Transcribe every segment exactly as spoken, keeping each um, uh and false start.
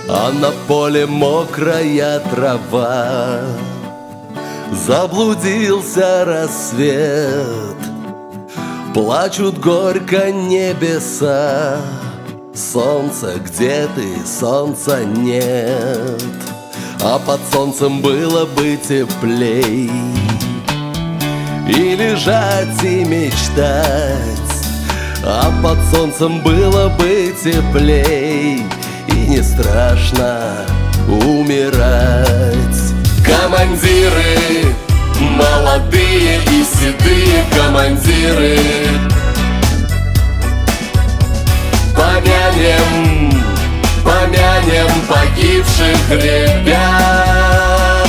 а на поле мокрая трава. Заблудился рассвет, плачут горько небеса. Солнце, где ты? Солнца нет, а под солнцем было бы теплей. И лежать, и мечтать, а под солнцем было бы теплей. И не страшно умирать. Командиры, молодые и седые командиры, помянем, помянем погибших ребят.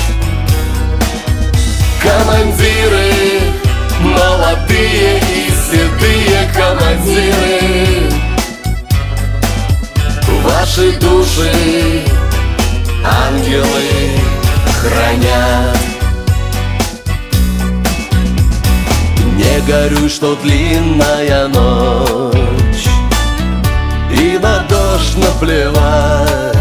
Командиры, молодые и седые командиры, ваши души ангелы хранят. Не горюй, что длинная ночь, и на дождь наплевать.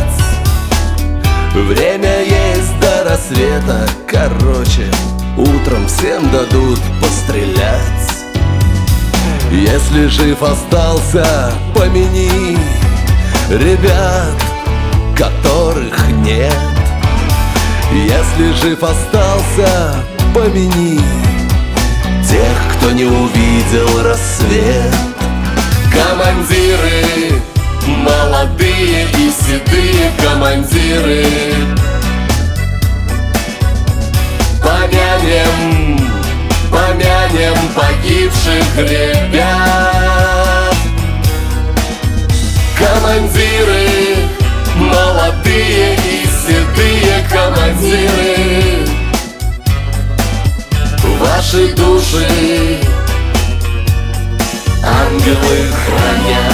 Время есть до рассвета, короче, утром всем дадут пострелять. Если жив остался, помяни ребят, которых нет. Если жив остался, помяни тех, кто не увидел рассвет. Командиры, молодые и седые командиры, помянем, помянем погибших ребят. Командиры, молодые и седые командиры, ваши души ангелы хранят.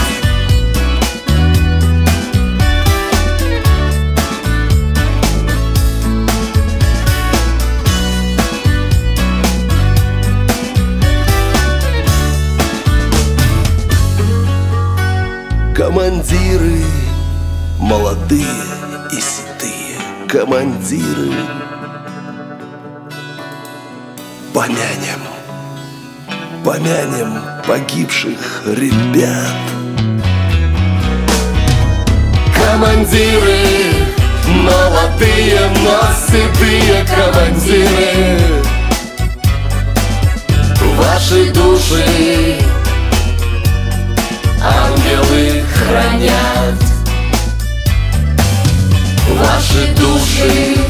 Командиры, молодые и седые командиры, помянем, помянем погибших ребят. Командиры, молодые, но седые командиры, ваши души ангелы хранят. Ваши души